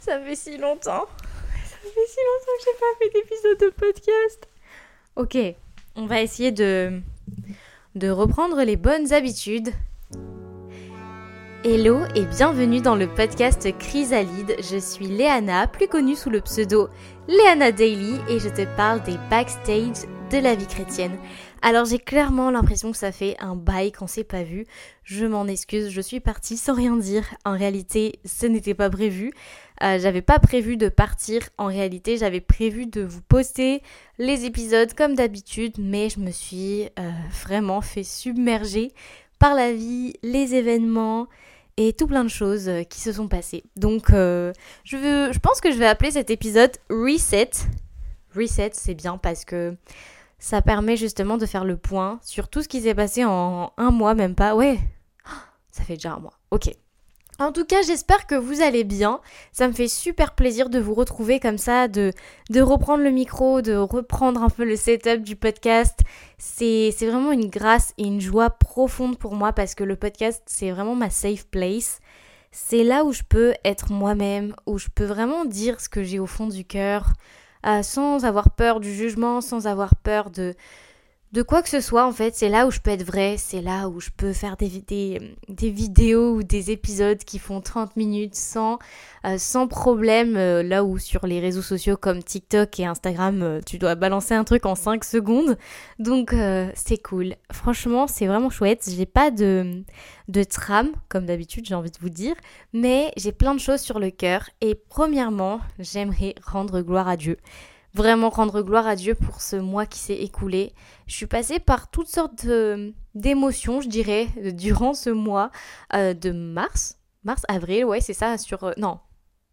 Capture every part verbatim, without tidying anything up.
Ça fait si longtemps. Ça fait si longtemps que j'ai pas fait d'épisode de podcast. Ok, on va essayer de, de reprendre les bonnes habitudes. Hello et bienvenue dans le podcast Chrysalide. Je suis Léana, plus connue sous le pseudo Léana Daily, et je te parle des backstage de la vie chrétienne. Alors j'ai clairement l'impression que ça fait un bail qu'on s'est pas vu. Je m'en excuse, je suis partie sans rien dire. En réalité, ce n'était pas prévu. Euh, j'avais pas prévu de partir. En réalité, j'avais prévu de vous poster les épisodes comme d'habitude, mais je me suis euh, vraiment fait submerger par la vie, les événements et tout plein de choses euh, qui se sont passées. Donc, euh, je, veux, je pense que je vais appeler cet épisode Reset. Reset, c'est bien parce que ça permet justement de faire le point sur tout ce qui s'est passé en un mois, même pas. Ouais, ça fait déjà un mois. Ok. En tout cas, j'espère que vous allez bien. Ça me fait super plaisir de vous retrouver comme ça, de, de reprendre le micro, de reprendre un peu le setup du podcast. C'est, c'est vraiment une grâce et une joie profonde pour moi parce que le podcast, c'est vraiment ma safe place. C'est là où je peux être moi-même, où je peux vraiment dire ce que j'ai au fond du cœur, euh, sans avoir peur du jugement, sans avoir peur de... De quoi que ce soit, en fait, c'est là où je peux être vraie, c'est là où je peux faire des, des, des vidéos ou des épisodes qui font trente minutes sans, euh, sans problème, euh, là où sur les réseaux sociaux comme TikTok et Instagram, euh, tu dois balancer un truc en cinq secondes. Donc, euh, c'est cool. Franchement, c'est vraiment chouette. J'ai pas de, de trame, comme d'habitude, j'ai envie de vous dire, mais j'ai plein de choses sur le cœur. Et premièrement, j'aimerais rendre gloire à Dieu. Vraiment rendre gloire à Dieu pour ce mois qui s'est écoulé. Je suis passée par toutes sortes de, d'émotions, je dirais, durant ce mois euh, de mars. Mars, avril, ouais, c'est ça, sur... Euh, non.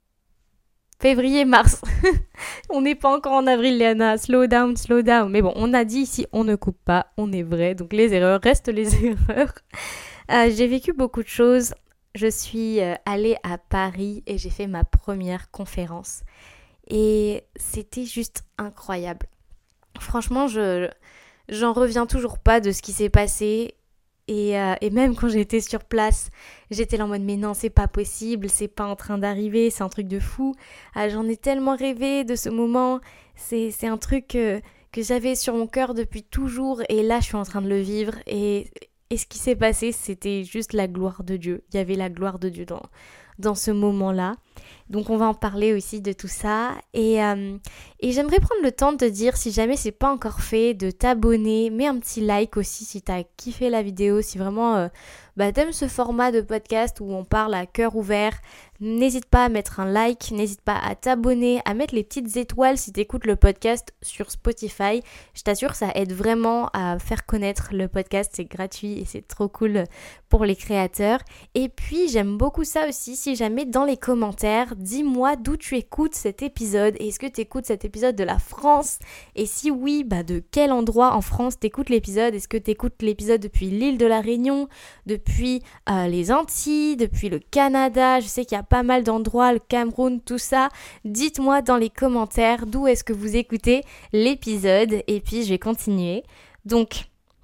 Février, mars. On n'est pas encore en avril, Léana. Slow down, slow down. Mais bon, on a dit ici, on ne coupe pas, on est vrai. Donc les erreurs restent les erreurs. Euh, j'ai vécu beaucoup de choses. Je suis euh, allée à Paris et j'ai fait ma première conférence. Et c'était juste incroyable. Franchement, je, j'en reviens toujours pas de ce qui s'est passé. Et, euh, et même quand j'étais sur place, j'étais là en mode mais non, c'est pas possible, c'est pas en train d'arriver, c'est un truc de fou. Ah, j'en ai tellement rêvé de ce moment. C'est, c'est un truc que, que j'avais sur mon cœur depuis toujours. Et là, je suis en train de le vivre. Et, et ce qui s'est passé, c'était juste la gloire de Dieu. Il y avait la gloire de Dieu dans, dans ce moment-là. Donc on va en parler aussi de tout ça et, euh, et j'aimerais prendre le temps de te dire si jamais c'est pas encore fait de t'abonner, mets un petit like aussi si t'as kiffé la vidéo, si vraiment euh, bah, t'aimes ce format de podcast où on parle à cœur ouvert. N'hésite pas à mettre un like, n'hésite pas à t'abonner, à mettre les petites étoiles si t'écoutes le podcast sur Spotify. Je t'assure, ça aide vraiment à faire connaître le podcast, c'est gratuit et c'est trop cool pour les créateurs. Et puis j'aime beaucoup ça aussi, si jamais dans les commentaires, dis-moi d'où tu écoutes cet épisode. Est-ce que tu écoutes cet épisode de la France? Et si oui, bah de quel endroit en France t'écoutes l'épisode? Est-ce que t'écoutes l'épisode depuis l'île de la Réunion, depuis euh, les Antilles, depuis le Canada? Je sais qu'il y a pas mal d'endroits, le Cameroun, tout ça. Dites-moi dans les commentaires d'où est-ce que vous écoutez l'épisode et puis je vais continuer. Donc,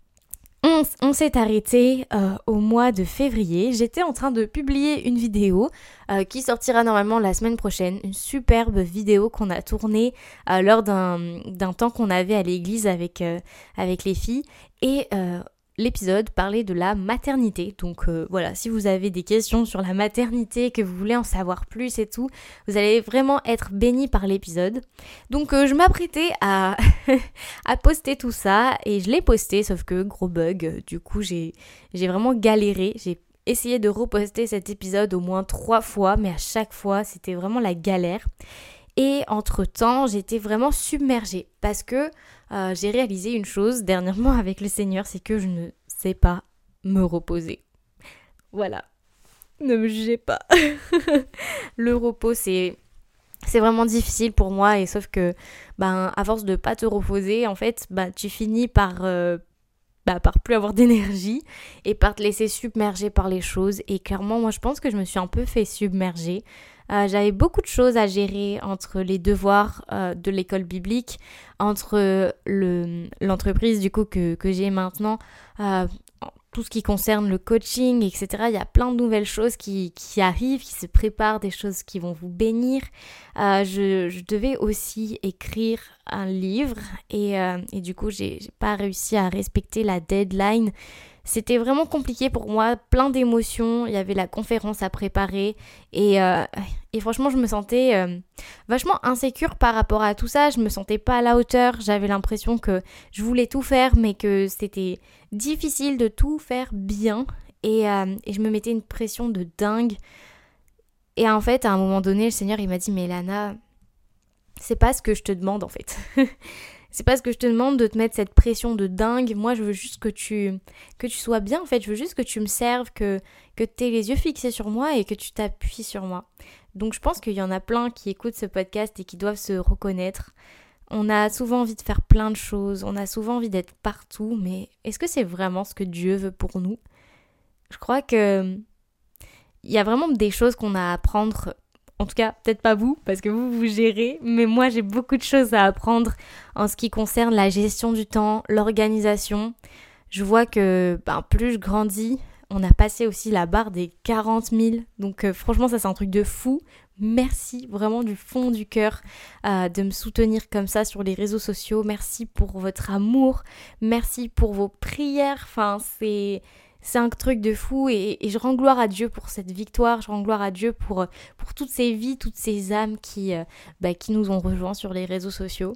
on, on s'est arrêté euh, au mois de février. J'étais en train de publier une vidéo euh, qui sortira normalement la semaine prochaine. Une superbe vidéo qu'on a tournée euh, lors d'un, d'un temps qu'on avait à l'église avec, euh, avec les filles. Et euh, l'épisode parlait de la maternité. Donc euh, voilà, si vous avez des questions sur la maternité, que vous voulez en savoir plus et tout, vous allez vraiment être bénis par l'épisode. Donc euh, je m'apprêtais à, à poster tout ça et je l'ai posté, sauf que gros bug, du coup j'ai, j'ai vraiment galéré. J'ai essayé de reposter cet épisode au moins trois fois, mais à chaque fois c'était vraiment la galère. Et entre-temps, j'étais vraiment submergée parce que euh, j'ai réalisé une chose dernièrement avec le Seigneur, c'est que je ne sais pas me reposer. Voilà, ne me jugez pas. Le repos, c'est, c'est vraiment difficile pour moi et sauf que, ben, à force de pas te reposer, en fait, ben, tu finis par... Euh, Bah, par plus avoir d'énergie et par te laisser submerger par les choses. Et clairement, moi, je pense que je me suis un peu fait submerger. Euh, j'avais beaucoup de choses à gérer entre les devoirs euh, de l'école biblique, entre le, l'entreprise du coup que, que j'ai maintenant, euh, tout ce qui concerne le coaching, et cetera. Il y a plein de nouvelles choses qui, qui arrivent, qui se préparent, des choses qui vont vous bénir. Euh, je, je devais aussi écrire un livre et, euh, et du coup, j'ai, j'ai pas réussi à respecter la deadline. C'était vraiment compliqué pour moi, plein d'émotions, il y avait la conférence à préparer et, euh, et franchement je me sentais euh, vachement insécure par rapport à tout ça, je me sentais pas à la hauteur, j'avais l'impression que je voulais tout faire mais que c'était difficile de tout faire bien et, euh, et je me mettais une pression de dingue et en fait à un moment donné le Seigneur il m'a dit mais Lana, c'est pas ce que je te demande en fait. C'est pas ce que je te demande de te mettre cette pression de dingue. Moi, je veux juste que tu, que tu sois bien, en fait. Je veux juste que tu me serves, que, que tu aies les yeux fixés sur moi et que tu t'appuies sur moi. Donc, je pense qu'il y en a plein qui écoutent ce podcast et qui doivent se reconnaître. On a souvent envie de faire plein de choses. On a souvent envie d'être partout. Mais est-ce que c'est vraiment ce que Dieu veut pour nous ? Je crois que il y a vraiment des choses qu'on a à apprendre. En tout cas, peut-être pas vous, parce que vous, vous gérez, mais moi, j'ai beaucoup de choses à apprendre en ce qui concerne la gestion du temps, l'organisation. Je vois que ben, plus je grandis, on a passé aussi la barre des quarante mille. Donc euh, franchement, ça, c'est un truc de fou. Merci vraiment du fond du cœur euh, de me soutenir comme ça sur les réseaux sociaux. Merci pour votre amour. Merci pour vos prières. Enfin, c'est... C'est un truc de fou et, et je rends gloire à Dieu pour cette victoire, je rends gloire à Dieu pour, pour toutes ces vies, toutes ces âmes qui, euh, bah, qui nous ont rejoints sur les réseaux sociaux.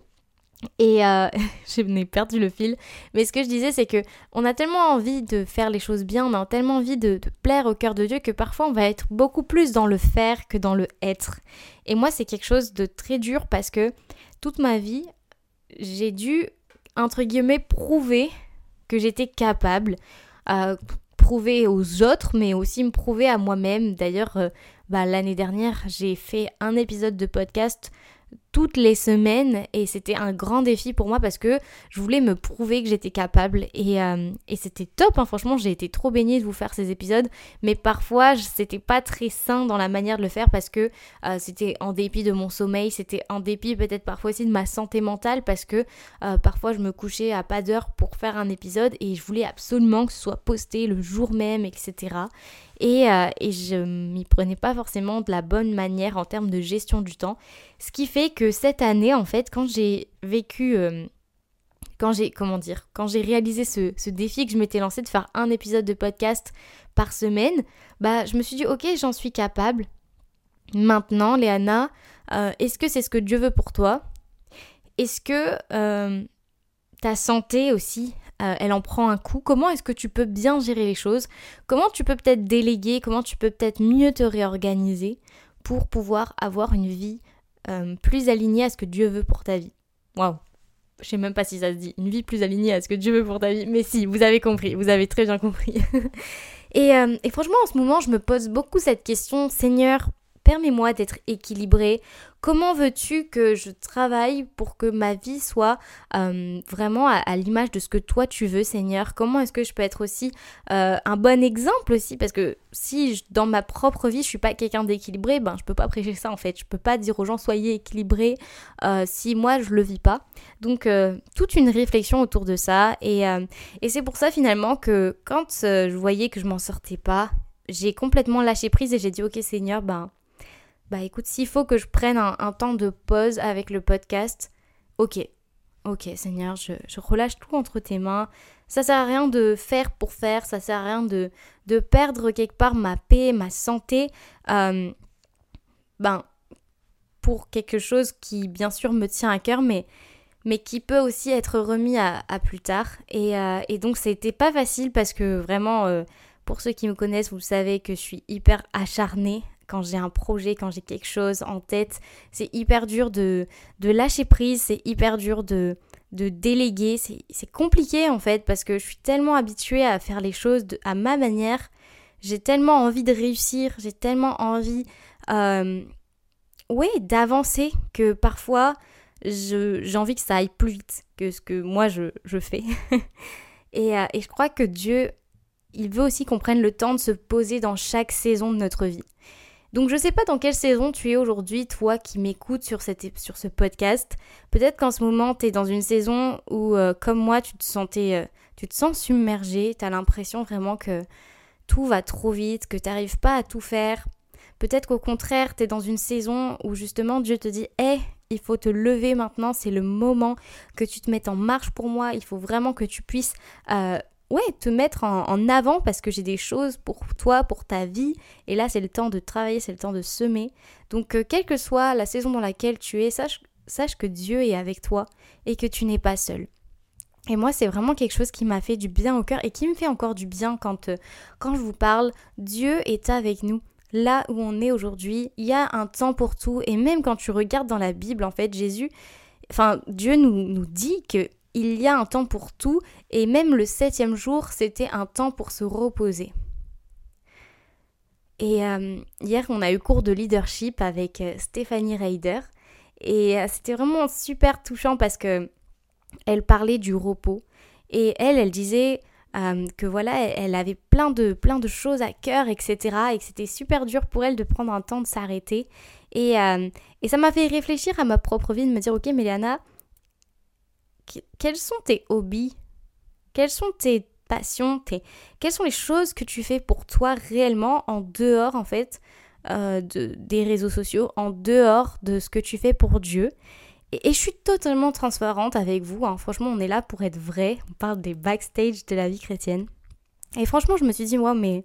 Et euh, je n'ai perdu le fil, mais ce que je disais c'est que on a tellement envie de faire les choses bien, on a tellement envie de, de plaire au cœur de Dieu que parfois on va être beaucoup plus dans le faire que dans le être. Et moi c'est quelque chose de très dur parce que toute ma vie, j'ai dû, entre guillemets, prouver que j'étais capable à prouver aux autres, mais aussi me prouver à moi-même. D'ailleurs, euh, bah, l'année dernière, j'ai fait un épisode de podcast toutes les semaines et c'était un grand défi pour moi parce que je voulais me prouver que j'étais capable et, euh, et c'était top, hein. Franchement j'ai été trop baignée de vous faire ces épisodes, mais parfois c'était pas très sain dans la manière de le faire parce que euh, c'était en dépit de mon sommeil, c'était en dépit peut-être parfois aussi de ma santé mentale parce que euh, parfois je me couchais à pas d'heure pour faire un épisode et je voulais absolument que ce soit posté le jour même, et cetera. Et, euh, et je m'y prenais pas forcément de la bonne manière en termes de gestion du temps. Ce qui fait que cette année, en fait, quand j'ai vécu, euh, quand j'ai, comment dire, quand j'ai réalisé ce, ce défi que je m'étais lancé de faire un épisode de podcast par semaine, bah, je me suis dit, ok, j'en suis capable. Maintenant, Léana, euh, est-ce que c'est ce que Dieu veut pour toi ? Est-ce que euh, ta santé aussi, Euh, elle en prend un coup? Comment est-ce que tu peux bien gérer les choses? Comment tu peux peut-être déléguer? Comment tu peux peut-être mieux te réorganiser pour pouvoir avoir une vie euh, plus alignée à ce que Dieu veut pour ta vie? Waouh! Je sais même pas si ça se dit, une vie plus alignée à ce que Dieu veut pour ta vie. Mais si, vous avez compris, vous avez très bien compris. et, euh, et franchement, en ce moment, je me pose beaucoup cette question. Seigneur, permets-moi d'être équilibrée. Comment veux-tu que je travaille pour que ma vie soit euh, vraiment à, à l'image de ce que toi tu veux, Seigneur? Comment est-ce que je peux être aussi euh, un bon exemple aussi? Parce que si je, dans ma propre vie je suis pas quelqu'un d'équilibré, ben je peux pas prêcher ça en fait. Je peux pas dire aux gens soyez équilibrés euh, si moi je le vis pas. Donc euh, toute une réflexion autour de ça et, euh, et c'est pour ça finalement que quand euh, je voyais que je m'en sortais pas, j'ai complètement lâché prise et j'ai dit ok Seigneur, ben Bah écoute, s'il faut que je prenne un, un temps de pause avec le podcast, ok, ok Seigneur, je, je relâche tout entre tes mains. Ça sert à rien de faire pour faire, ça sert à rien de, de perdre quelque part ma paix, ma santé, euh, ben, pour quelque chose qui bien sûr me tient à cœur, mais, mais qui peut aussi être remis à, à plus tard. Et, euh, et donc c'était pas facile parce que vraiment, euh, pour ceux qui me connaissent, vous savez que je suis hyper acharnée. Quand j'ai un projet, quand j'ai quelque chose en tête, c'est hyper dur de, de lâcher prise, c'est hyper dur de, de déléguer, c'est, c'est compliqué en fait parce que je suis tellement habituée à faire les choses de, à ma manière, j'ai tellement envie de réussir, j'ai tellement envie euh, ouais, d'avancer que parfois je, j'ai envie que ça aille plus vite que ce que moi je, je fais. et, euh, et je crois que Dieu, il veut aussi qu'on prenne le temps de se poser dans chaque saison de notre vie. Donc je sais pas dans quelle saison tu es aujourd'hui, toi qui m'écoutes sur, cette, sur ce podcast. Peut-être qu'en ce moment tu es dans une saison où, euh, comme moi, tu te sentais, euh, tu te sens submergé, tu as l'impression vraiment que tout va trop vite, que tu n'arrives pas à tout faire. Peut-être qu'au contraire, tu es dans une saison où justement Dieu te dit « Hey, il faut te lever maintenant, c'est le moment que tu te mettes en marche pour moi, il faut vraiment que tu puisses euh, ouais, te mettre en, en avant parce que j'ai des choses pour toi, pour ta vie. Et là, c'est le temps de travailler, c'est le temps de semer. Donc, euh, quelle que soit la saison dans laquelle tu es, sache, sache que Dieu est avec toi et que tu n'es pas seul. Et moi, c'est vraiment quelque chose qui m'a fait du bien au cœur et qui me fait encore du bien quand, euh, quand je vous parle. Dieu est avec nous. Là où on est aujourd'hui, il y a un temps pour tout. Et même quand tu regardes dans la Bible, en fait, Jésus, enfin, Dieu nous, nous dit que il y a un temps pour tout. Et même le septième jour, c'était un temps pour se reposer. Et euh, hier, on a eu cours de leadership avec euh, Stéphanie Reider. Et euh, c'était vraiment super touchant parce que elle parlait du repos. Et elle, elle disait... Euh, que voilà, elle, elle avait plein de, plein de choses à cœur, et cetera. Et que c'était super dur pour elle de prendre un temps de s'arrêter. Et, euh, et ça m'a fait réfléchir à ma propre vie, de me dire, ok, mais Léana, que, quels sont tes hobbies? Quelles sont tes passions? tes, Quelles sont les choses que tu fais pour toi réellement en dehors, en fait, euh, de, des réseaux sociaux, en dehors de ce que tu fais pour Dieu? Et, et je suis totalement transparente avec vous, hein. Franchement, on est là pour être vrai. On parle des backstage de la vie chrétienne. Et franchement, je me suis dit, moi, mais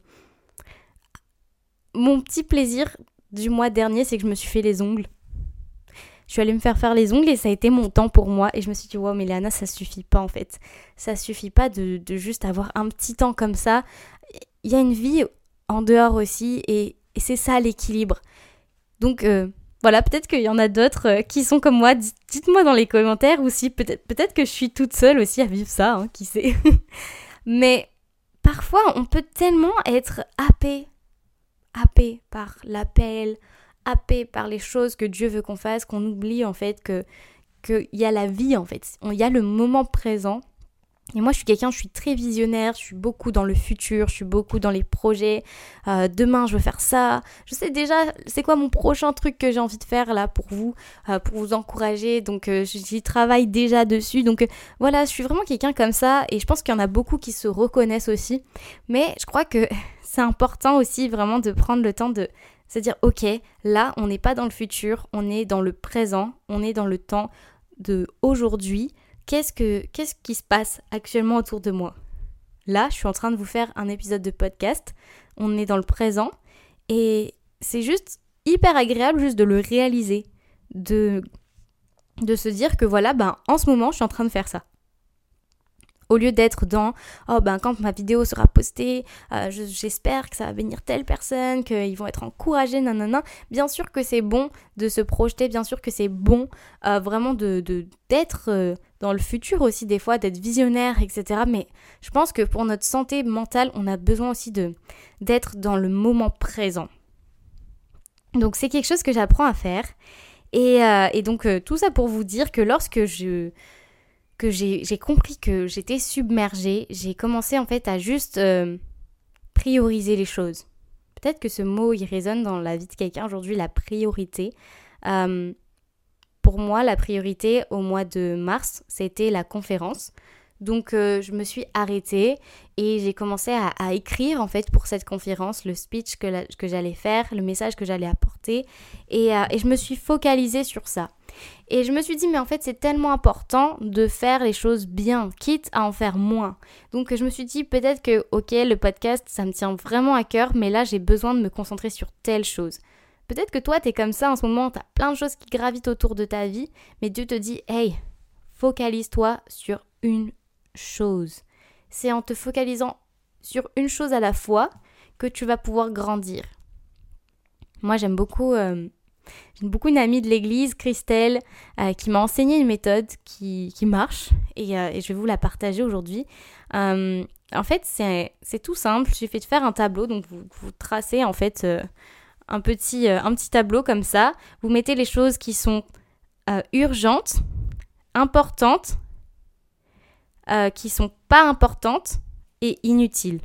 mon petit plaisir du mois dernier, c'est que je me suis fait les ongles. Je suis allée me faire faire les ongles et ça a été mon temps pour moi. Et je me suis dit, wow, mais Léana, ça suffit pas en fait. Ça suffit pas de, de juste avoir un petit temps comme ça. Il y a une vie en dehors aussi et, et c'est ça l'équilibre. Donc... Euh, Voilà, peut-être qu'il y en a d'autres euh, qui sont comme moi. Dites, dites-moi dans les commentaires ou si peut-être, peut-être que je suis toute seule aussi à vivre ça, hein, qui sait. Mais parfois, on peut tellement être happé, happé par l'appel, happé par les choses que Dieu veut qu'on fasse, qu'on oublie en fait que qu'il y a la vie en fait. Il y a le moment présent. Et moi, je suis quelqu'un, je suis très visionnaire, je suis beaucoup dans le futur, je suis beaucoup dans les projets. Euh, demain, je veux faire ça. Je sais déjà c'est quoi mon prochain truc que j'ai envie de faire là pour vous, euh, pour vous encourager. Donc, euh, j'y travaille déjà dessus. Donc, euh, voilà, je suis vraiment quelqu'un comme ça. Et je pense qu'il y en a beaucoup qui se reconnaissent aussi. Mais je crois que c'est important aussi vraiment de prendre le temps de se dire, ok, là, on n'est pas dans le futur, on est dans le présent, on est dans le temps de aujourd'hui. Qu'est-ce, que, qu'est-ce qui se passe actuellement autour de moi? Là, je suis en train de vous faire un épisode de podcast. On est dans le présent. Et c'est juste hyper agréable juste de le réaliser. De, de se dire que voilà, ben, en ce moment, je suis en train de faire ça. Au lieu d'être dans « Oh, ben, quand ma vidéo sera postée, euh, je, j'espère que ça va bénir telle personne, qu'ils vont être encouragés, nanana. » Bien sûr que c'est bon de se projeter, bien sûr que c'est bon euh, vraiment de, de, d'être euh, dans le futur aussi des fois, d'être visionnaire, et cetera. Mais je pense que pour notre santé mentale, on a besoin aussi de, d'être dans le moment présent. Donc, c'est quelque chose que j'apprends à faire. Et, euh, et donc, euh, tout ça pour vous dire que lorsque je... que j'ai, j'ai compris que j'étais submergée, j'ai commencé en fait à juste euh, prioriser les choses. Peut-être que ce mot, il résonne dans la vie de quelqu'un aujourd'hui, la priorité. Euh, pour moi, la priorité au mois de mars, c'était la conférence. Donc, euh, je me suis arrêtée et j'ai commencé à, à écrire en fait pour cette conférence, le speech que, la, que j'allais faire, le message que j'allais apporter. Et, euh, et je me suis focalisée sur ça. Et je me suis dit, mais en fait, c'est tellement important de faire les choses bien, quitte à en faire moins. Donc, je me suis dit, peut-être que, ok, le podcast, ça me tient vraiment à cœur, mais là, j'ai besoin de me concentrer sur telle chose. Peut-être que toi, t'es comme ça en ce moment, t'as plein de choses qui gravitent autour de ta vie, mais Dieu te dit, hey, focalise-toi sur une chose. C'est en te focalisant sur une chose à la fois que tu vas pouvoir grandir. Moi, j'aime beaucoup... Euh, J'ai beaucoup une amie de l'église, Christelle, euh, qui m'a enseigné une méthode qui, qui marche et, euh, et je vais vous la partager aujourd'hui. Euh, en fait, c'est, c'est tout simple. Il suffit de faire un tableau. Donc, vous, vous tracez en fait euh, un, petit, euh, un petit tableau comme ça. Vous mettez les choses qui sont euh, urgentes, importantes, euh, qui sont pas importantes et inutiles.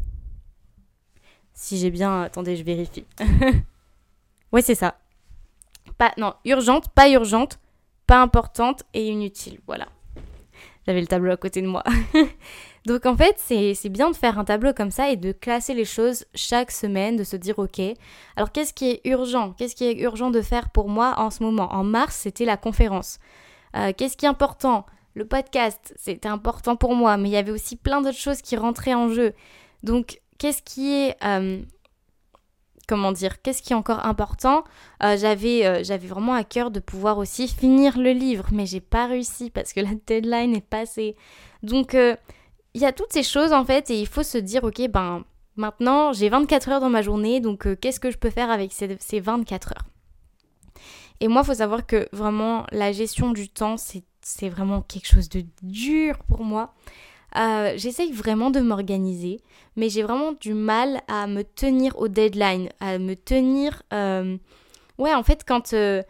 Si j'ai bien... Attendez, je vérifie. Ouais, c'est ça. Pas, non, urgente, pas urgente, pas importante et inutile. Voilà. j'avais le tableau à côté de moi. Donc en fait, c'est, c'est bien de faire un tableau comme ça et de classer les choses chaque semaine, de se dire ok, alors qu'est-ce qui est urgent? Qu'est-ce qui est urgent de faire pour moi en ce moment? En mars, c'était la conférence. Euh, qu'est-ce qui est important? Le podcast, c'était important pour moi, mais il y avait aussi plein d'autres choses qui rentraient en jeu. Donc qu'est-ce qui est... Euh, comment dire, qu'est-ce qui est encore important? euh, j'avais, euh, j'avais vraiment à cœur de pouvoir aussi finir le livre, mais j'ai pas réussi parce que la deadline est passée. Donc, il euh, y a toutes ces choses en fait et il faut se dire, ok, ben maintenant j'ai vingt-quatre heures dans ma journée, donc euh, qu'est-ce que je peux faire avec ces, ces vingt-quatre heures? Et moi, il faut savoir que vraiment, la gestion du temps, c'est, c'est vraiment quelque chose de dur pour moi. Euh, j'essaye vraiment de m'organiser, mais j'ai vraiment du mal à me tenir aux deadlines, à me tenir... Euh... Ouais, en fait, quand... Euh...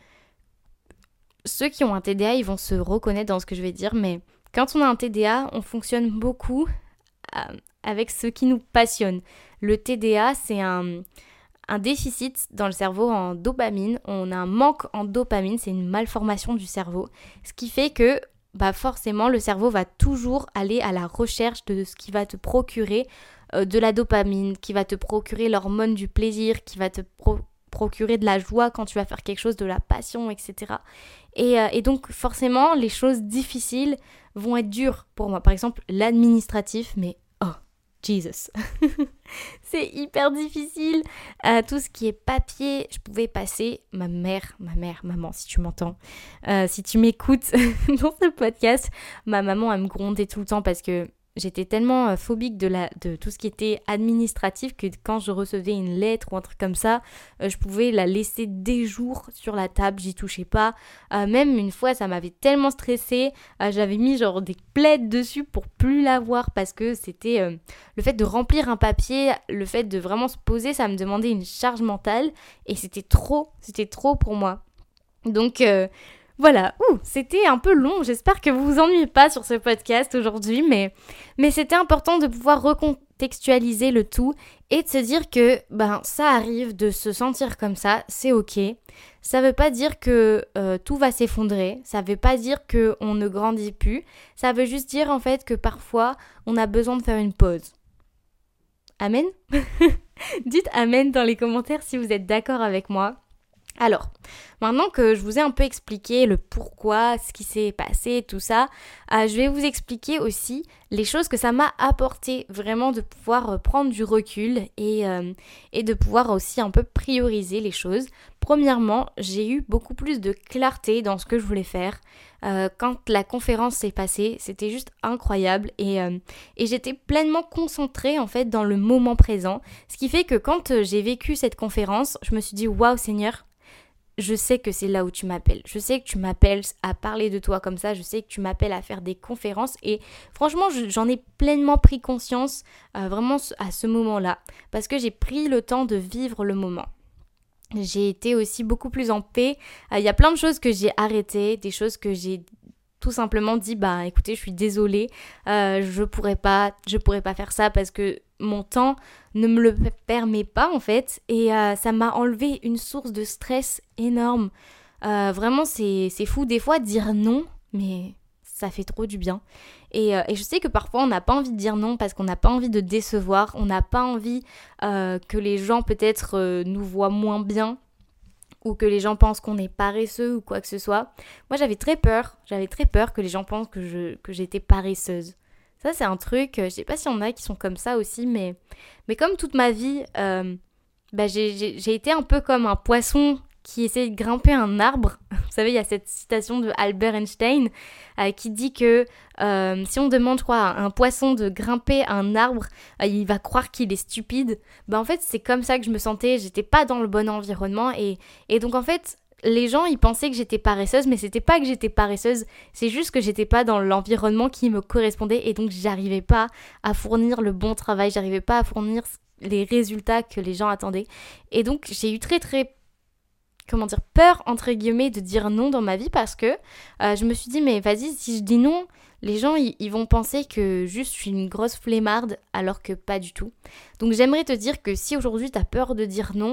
Ceux qui ont un T D A, ils vont se reconnaître dans ce que je vais dire, mais quand on a un T D A, on fonctionne beaucoup euh, avec ce qui nous passionne. Le T D A, c'est un, un déficit dans le cerveau en dopamine. On a un manque en dopamine, c'est une malformation du cerveau, ce qui fait que bah forcément le cerveau va toujours aller à la recherche de ce qui va te procurer euh, de la dopamine, qui va te procurer l'hormone du plaisir, qui va te pro- procurer de la joie quand tu vas faire quelque chose, de la passion, et cetera. Et, euh, et donc forcément les choses difficiles vont être dures pour moi. Par exemple l'administratif, mais oh Jesus c'est hyper difficile. Euh, tout ce qui est papier, je pouvais passer, ma mère, ma mère, maman, si tu m'entends, euh, si tu m'écoutes dans ce podcast, ma maman, elle me grondait tout le temps parce que j'étais tellement euh, phobique de, la, de tout ce qui était administratif que quand je recevais une lettre ou un truc comme ça, euh, je pouvais la laisser des jours sur la table, j'y touchais pas. Euh, même une fois, ça m'avait tellement stressée, euh, j'avais mis genre des plaids dessus pour plus la voir parce que c'était euh, le fait de remplir un papier, le fait de vraiment se poser, ça me demandait une charge mentale et c'était trop, c'était trop pour moi. Donc... Euh, Voilà, ouh, c'était un peu long, j'espère que vous vous ennuyez pas sur ce podcast aujourd'hui, mais, mais c'était important de pouvoir recontextualiser le tout et de se dire que ben ça arrive de se sentir comme ça, c'est ok. Ça veut pas dire que euh, tout va s'effondrer, ça veut pas dire qu'on ne grandit plus, ça veut juste dire en fait que parfois on a besoin de faire une pause. Amen. Dites amen dans les commentaires si vous êtes d'accord avec moi. Alors, maintenant que je vous ai un peu expliqué le pourquoi, ce qui s'est passé, tout ça, euh, je vais vous expliquer aussi les choses que ça m'a apporté vraiment de pouvoir euh, prendre du recul et, euh, et de pouvoir aussi un peu prioriser les choses. Premièrement, j'ai eu beaucoup plus de clarté dans ce que je voulais faire. Euh, quand la conférence s'est passée, c'était juste incroyable et, euh, et j'étais pleinement concentrée en fait dans le moment présent. Ce qui fait que quand euh, j'ai vécu cette conférence, je me suis dit « Waouh Seigneur !» Je sais que c'est là où tu m'appelles. Je sais que tu m'appelles à parler de toi comme ça. Je sais que tu m'appelles à faire des conférences. Et franchement, je, j'en ai pleinement pris conscience euh, vraiment à ce moment-là. Parce que j'ai pris le temps de vivre le moment. J'ai été aussi beaucoup plus en paix. Il euh, y a plein de choses que j'ai arrêtées. Des choses que j'ai tout simplement dit, bah écoutez, je suis désolée. Euh, je pourrais pas, je pourrais pas faire ça parce que mon temps ne me le permet pas en fait et euh, ça m'a enlevé une source de stress énorme. Euh, vraiment c'est, c'est fou des fois dire non mais ça fait trop du bien et, euh, et je sais que parfois on n'a pas envie de dire non parce qu'on n'a pas envie de décevoir, on n'a pas envie euh, que les gens peut-être euh, nous voient moins bien ou que les gens pensent qu'on est paresseux ou quoi que ce soit. Moi j'avais très peur, j'avais très peur que les gens pensent que, je, que j'étais paresseuse. Ça, c'est un truc, je sais pas s'il y en a qui sont comme ça aussi, mais, mais comme toute ma vie, euh, bah j'ai, j'ai, j'ai été un peu comme un poisson qui essaie de grimper un arbre. Vous savez, il y a cette citation de Albert Einstein euh, qui dit que euh, si on demande, je crois, à un poisson de grimper un arbre, euh, il va croire qu'il est stupide. Bah en fait, c'est comme ça que je me sentais, j'étais pas dans le bon environnement et, et donc en fait... Les gens, ils pensaient que j'étais paresseuse, mais c'était pas que j'étais paresseuse, c'est juste que j'étais pas dans l'environnement qui me correspondait et donc j'arrivais pas à fournir le bon travail, j'arrivais pas à fournir les résultats que les gens attendaient. Et donc j'ai eu très très comment dire, peur entre guillemets de dire non dans ma vie parce que euh, je me suis dit mais vas-y, si je dis non, les gens ils, ils vont penser que juste je suis une grosse flemmarde alors que pas du tout. Donc j'aimerais te dire que si aujourd'hui t'as peur de dire non,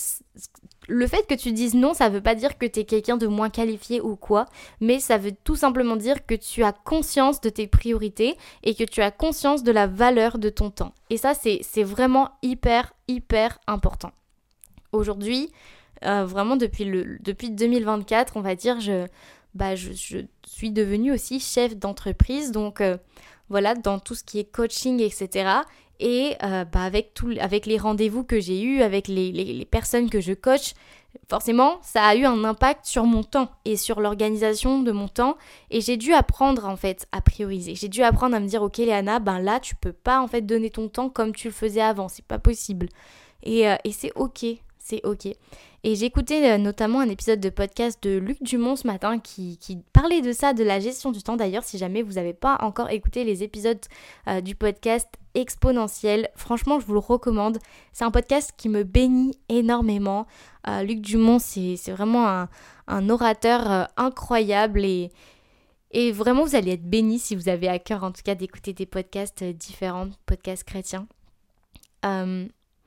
le fait que tu dises non, ça veut pas dire que t'es quelqu'un de moins qualifié ou quoi, mais ça veut tout simplement dire que tu as conscience de tes priorités et que tu as conscience de la valeur de ton temps. Et ça c'est, c'est vraiment hyper hyper important. Aujourd'hui, Euh, vraiment depuis, le, depuis deux mille vingt-quatre, on va dire, je, bah, je, je suis devenue aussi chef d'entreprise, donc euh, voilà, dans tout ce qui est coaching, et cetera. Et euh, bah, avec, tout, avec les rendez-vous que j'ai eus, avec les, les, les personnes que je coach, forcément, ça a eu un impact sur mon temps et sur l'organisation de mon temps. Et j'ai dû apprendre en fait à prioriser. J'ai dû apprendre à me dire, ok Léana, ben là, tu peux pas en fait donner ton temps comme tu le faisais avant, c'est pas possible. Et, euh, et c'est ok, c'est ok. Et j'ai écouté euh, notamment un épisode de podcast de Luc Dumont ce matin qui, qui parlait de ça, de la gestion du temps. D'ailleurs, si jamais vous n'avez pas encore écouté les épisodes euh, du podcast Exponentiel, franchement, je vous le recommande. C'est un podcast qui me bénit énormément. Euh, Luc Dumont, c'est, c'est vraiment un, un orateur euh, incroyable et, et vraiment, vous allez être bénis si vous avez à cœur, en tout cas, d'écouter des podcasts euh, différents, podcasts chrétiens. Euh...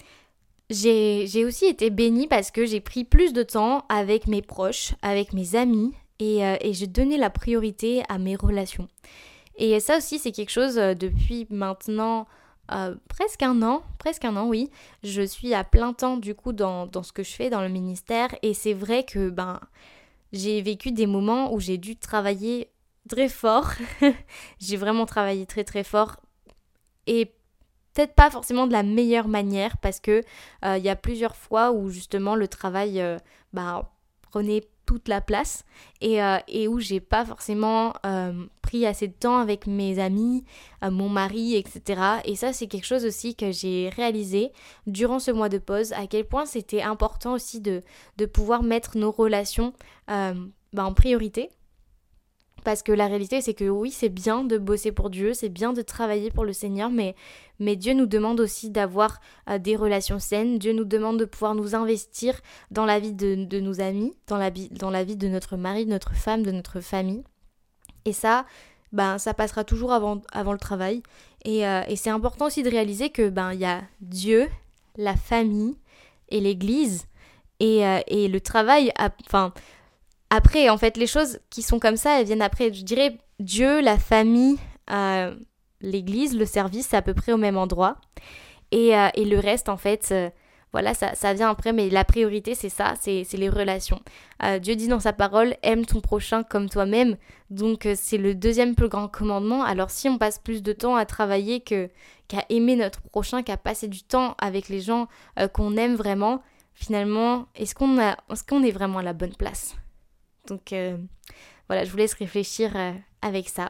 J'ai, j'ai aussi été bénie parce que j'ai pris plus de temps avec mes proches, avec mes amis et, euh, et j'ai donné la priorité à mes relations. Et ça aussi, c'est quelque chose euh, depuis maintenant euh, presque un an, presque un an, oui. Je suis à plein temps du coup dans, dans ce que je fais dans le ministère et c'est vrai que ben, j'ai vécu des moments où j'ai dû travailler très fort. J'ai vraiment travaillé très très fort et peut-être pas forcément de la meilleure manière parce que il euh, y a plusieurs fois où justement le travail euh, bah, prenait toute la place et, euh, et où j'ai pas forcément euh, pris assez de temps avec mes amis, euh, mon mari, et cetera. Et ça c'est quelque chose aussi que j'ai réalisé durant ce mois de pause, à quel point c'était important aussi de, de pouvoir mettre nos relations euh, bah, en priorité. Parce que la réalité, c'est que oui, c'est bien de bosser pour Dieu, c'est bien de travailler pour le Seigneur, mais, mais Dieu nous demande aussi d'avoir euh, des relations saines. Dieu nous demande de pouvoir nous investir dans la vie de, de nos amis, dans la, dans la vie de notre mari, de notre femme, de notre famille. Et ça, ben, ça passera toujours avant, avant le travail. Et, euh, et c'est important aussi de réaliser que ben, y a Dieu, la famille et l'Église. Et, euh, et le travail, enfin... Après, en fait, les choses qui sont comme ça, elles viennent après. Je dirais Dieu, la famille, euh, l'église, le service, c'est à peu près au même endroit. Et, euh, et le reste, en fait, euh, voilà, ça, ça vient après. Mais la priorité, c'est ça, c'est, c'est les relations. Euh, Dieu dit dans sa parole, aime ton prochain comme toi-même. Donc, euh, c'est le deuxième plus grand commandement. Alors, si on passe plus de temps à travailler que, qu'à aimer notre prochain, qu'à passer du temps avec les gens euh, qu'on aime vraiment, finalement, est-ce qu'on a, est-ce qu'on est vraiment à la bonne place ? Donc euh, voilà, je vous laisse réfléchir euh, avec ça.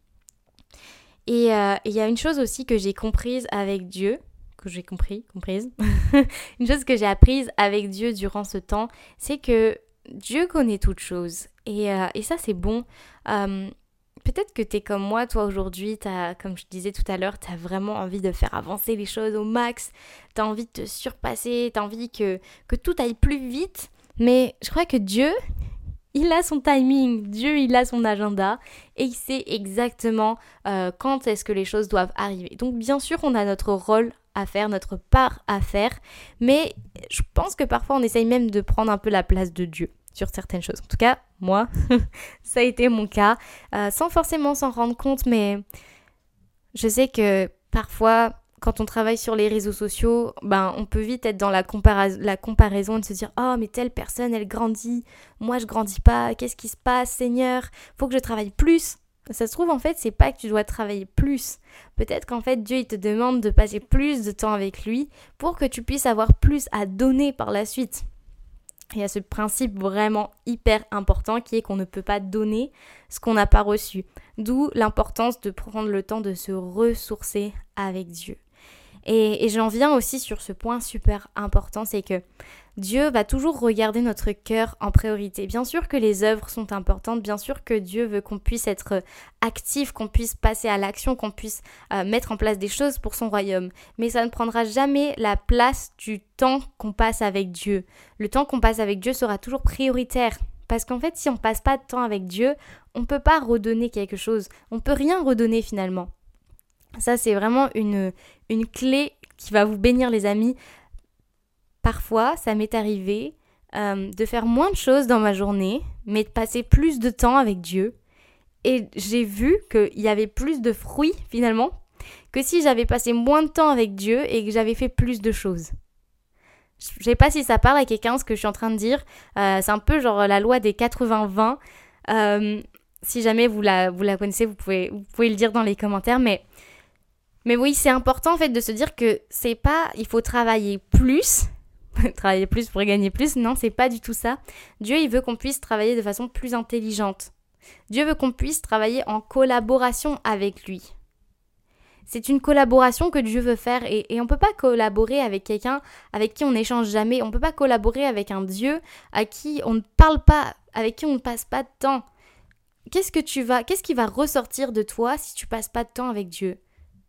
Et il euh, y a une chose aussi que j'ai comprise avec Dieu, que j'ai compris, comprise, une chose que j'ai apprise avec Dieu durant ce temps, c'est que Dieu connaît toutes choses. Et, euh, et ça, c'est bon. Euh, peut-être que t'es comme moi, toi, aujourd'hui, t'as, comme je disais tout à l'heure, t'as vraiment envie de faire avancer les choses au max, t'as envie de te surpasser, t'as envie que, que tout aille plus vite. Mais je crois que Dieu... il a son timing, Dieu il a son agenda et il sait exactement euh, quand est-ce que les choses doivent arriver. Donc bien sûr on a notre rôle à faire, notre part à faire, mais je pense que parfois on essaye même de prendre un peu la place de Dieu sur certaines choses. En tout cas, moi, ça a été mon cas, euh, sans forcément s'en rendre compte, mais je sais que parfois... quand on travaille sur les réseaux sociaux, ben, on peut vite être dans la, compara- la comparaison et se dire « Oh, mais telle personne, elle grandit. Moi, je grandis pas. Qu'est-ce qui se passe, Seigneur? Faut que je travaille plus. » Ça se trouve, en fait, c'est pas que tu dois travailler plus. Peut-être qu'en fait, Dieu, il te demande de passer plus de temps avec lui pour que tu puisses avoir plus à donner par la suite. Il y a ce principe vraiment hyper important qui est qu'on ne peut pas donner ce qu'on n'a pas reçu. D'où l'importance de prendre le temps de se ressourcer avec Dieu. Et, et j'en viens aussi sur ce point super important, c'est que Dieu va toujours regarder notre cœur en priorité. Bien sûr que les œuvres sont importantes, bien sûr que Dieu veut qu'on puisse être actif, qu'on puisse passer à l'action, qu'on puisse euh, mettre en place des choses pour son royaume. Mais ça ne prendra jamais la place du temps qu'on passe avec Dieu. Le temps qu'on passe avec Dieu sera toujours prioritaire. Parce qu'en fait, si on ne passe pas de temps avec Dieu, on ne peut pas redonner quelque chose. On ne peut rien redonner finalement. Ça, c'est vraiment une, une clé qui va vous bénir, les amis. Parfois, ça m'est arrivé euh, de faire moins de choses dans ma journée, mais de passer plus de temps avec Dieu. Et j'ai vu qu'il y avait plus de fruits, finalement, que si j'avais passé moins de temps avec Dieu et que j'avais fait plus de choses. Je sais pas si ça parle à quelqu'un, ce que je suis en train de dire. Euh, c'est un peu genre la loi des quatre-vingts vingt. Euh, si jamais vous la, vous la connaissez, vous pouvez, vous pouvez le dire dans les commentaires. Mais, mais oui, c'est important en fait de se dire que c'est pas, il faut travailler plus, travailler plus pour gagner plus. Non, c'est pas du tout ça. Dieu, il veut qu'on puisse travailler de façon plus intelligente. Dieu veut qu'on puisse travailler en collaboration avec lui. C'est une collaboration que Dieu veut faire et, et on ne peut pas collaborer avec quelqu'un avec qui on n'échange jamais. On ne peut pas collaborer avec un Dieu à qui on ne parle pas, avec qui on ne passe pas de temps. Qu'est-ce que tu vas, qu'est-ce qui va ressortir de toi si tu passes pas de temps avec Dieu ?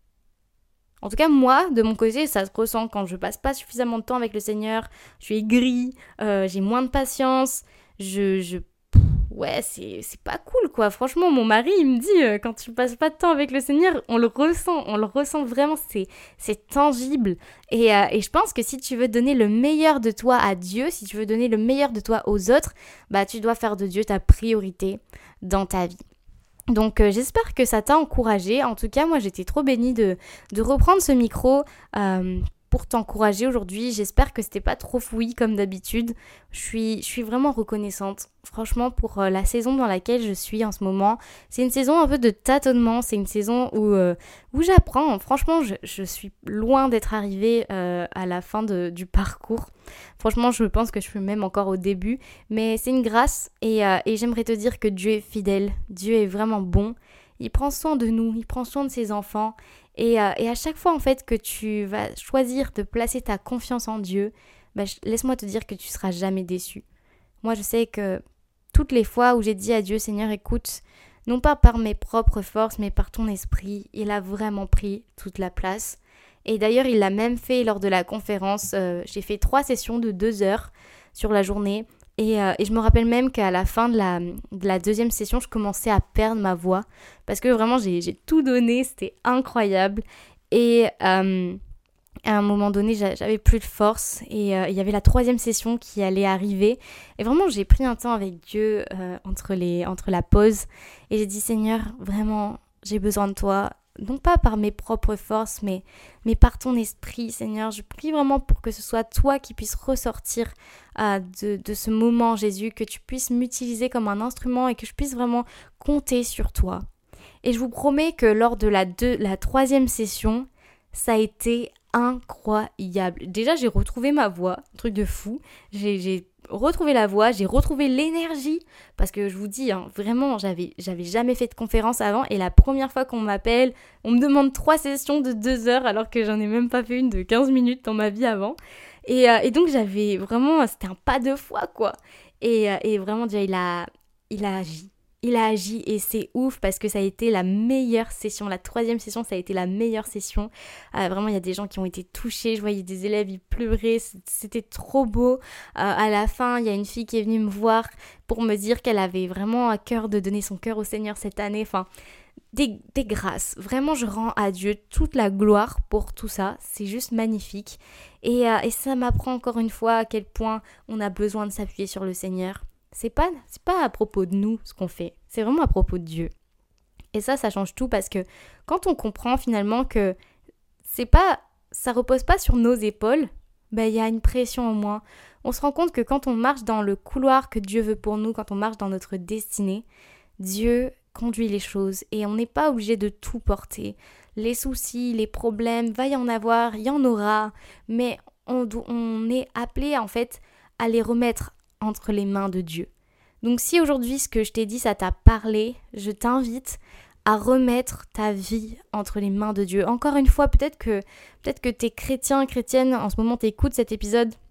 En tout cas, moi, de mon côté, ça se ressent quand je passe pas suffisamment de temps avec le Seigneur. Je suis aigrie, euh, j'ai moins de patience, je... je ouais, c'est, c'est pas cool, quoi. Franchement, mon mari, il me dit, euh, quand tu passes pas de temps avec le Seigneur, on le ressent, on le ressent vraiment, c'est, c'est tangible. Et, euh, et je pense que si tu veux donner le meilleur de toi à Dieu, si tu veux donner le meilleur de toi aux autres, bah tu dois faire de Dieu ta priorité dans ta vie. Donc euh, j'espère que ça t'a encouragé. En tout cas, moi, j'étais trop bénie de, de reprendre ce micro euh, pour t'encourager aujourd'hui. J'espère que c'était pas trop fouillis comme d'habitude. Je suis, je suis vraiment reconnaissante, franchement, pour euh, la saison dans laquelle je suis en ce moment. C'est une saison un peu de tâtonnement, c'est une saison où, euh, où j'apprends. Franchement, je, je suis loin d'être arrivée euh, à la fin de, du parcours. Franchement, je pense que je suis même encore au début, mais c'est une grâce et, euh, et j'aimerais te dire que Dieu est fidèle, Dieu est vraiment bon. Il prend soin de nous, il prend soin de ses enfants. Et, euh, et à chaque fois, en fait, que tu vas choisir de placer ta confiance en Dieu, bah, laisse-moi te dire que tu seras jamais déçu. Moi, je sais que toutes les fois où j'ai dit à Dieu, Seigneur, écoute, non pas par mes propres forces, mais par ton esprit, il a vraiment pris toute la place. Et d'ailleurs, il l'a même fait lors de la conférence. Euh, j'ai fait trois sessions de deux heures sur la journée. Et, euh, et je me rappelle même qu'à la fin de la, de la deuxième session, je commençais à perdre ma voix. Parce que vraiment, j'ai, j'ai tout donné, c'était incroyable. Et euh, à un moment donné, j'avais plus de force. Et euh, il y avait la troisième session qui allait arriver. Et vraiment, j'ai pris un temps avec Dieu euh, entre, les, entre la pause. Et j'ai dit, Seigneur, vraiment, j'ai besoin de toi. Non pas par mes propres forces, mais, mais par ton esprit, Seigneur. Je prie vraiment pour que ce soit toi qui puisses ressortir euh, de, de ce moment, Jésus, que tu puisses m'utiliser comme un instrument et que je puisse vraiment compter sur toi. Et je vous promets que lors de la, deux, la troisième session, ça a été incroyable. Déjà, j'ai retrouvé ma voix, un truc de fou. J'ai... j'ai retrouver la voix, j'ai retrouvé l'énergie parce que je vous dis, hein, vraiment, j'avais, j'avais jamais fait de conférence avant et la première fois qu'on m'appelle, on me demande trois sessions de deux heures alors que j'en ai même pas fait une de quinze minutes dans ma vie avant. Et, euh, et donc, j'avais vraiment, c'était un pas de foi, quoi. Et, euh, et vraiment, déjà, il a, il a agi. Il a agi et c'est ouf parce que ça a été la meilleure session. La troisième session, ça a été la meilleure session. Euh, vraiment, il y a des gens qui ont été touchés. Je voyais des élèves, ils pleuraient. C'était trop beau. Euh, à la fin, il y a une fille qui est venue me voir pour me dire qu'elle avait vraiment à cœur de donner son cœur au Seigneur cette année. Enfin, des, des grâces. Vraiment, je rends à Dieu toute la gloire pour tout ça. C'est juste magnifique. Et, euh, et ça m'apprend encore une fois à quel point on a besoin de s'appuyer sur le Seigneur. C'est pas, c'est pas à propos de nous ce qu'on fait, c'est vraiment à propos de Dieu. Et ça, ça change tout parce que quand on comprend finalement que c'est pas, ça repose pas sur nos épaules, ben il y a une pression au moins. On se rend compte que quand on marche dans le couloir que Dieu veut pour nous, quand on marche dans notre destinée, Dieu conduit les choses et on n'est pas obligé de tout porter. Les soucis, les problèmes, va y en avoir, il y en aura, mais on, on est appelé en fait à les remettre entre les mains de Dieu. Donc si aujourd'hui ce que je t'ai dit ça t'a parlé, je t'invite à remettre ta vie entre les mains de Dieu. Encore une fois, peut-être que peut-être que t'es chrétien, chrétienne, en ce moment t'écoutes cet épisode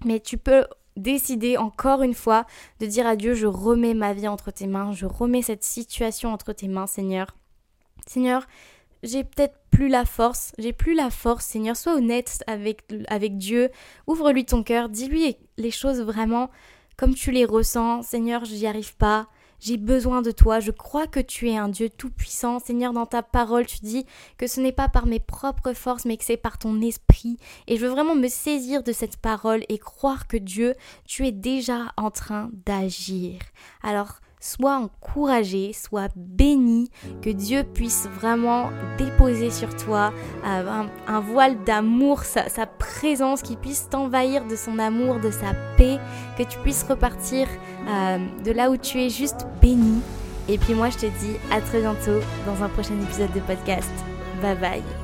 Mais tu peux décider encore une fois de dire à Dieu, je remets ma vie entre tes mains, je remets cette situation entre tes mains, Seigneur. Seigneur, j'ai peut-être plus la force, j'ai plus la force, Seigneur, sois honnête avec, avec Dieu, ouvre-lui ton cœur, dis-lui les choses vraiment comme tu les ressens. Seigneur, j'y arrive pas, j'ai besoin de toi, je crois que tu es un Dieu tout-puissant. Seigneur, dans ta parole, tu dis que ce n'est pas par mes propres forces, mais que c'est par ton esprit. Et je veux vraiment me saisir de cette parole et croire que Dieu, tu es déjà en train d'agir. Alors, sois encouragé, sois béni, que Dieu puisse vraiment déposer sur toi euh, un, un voile d'amour, sa, sa présence, qui puisse t'envahir de son amour, de sa paix, que tu puisses repartir euh, de là où tu es juste béni. Et puis moi je te dis à très bientôt dans un prochain épisode de podcast. Bye bye.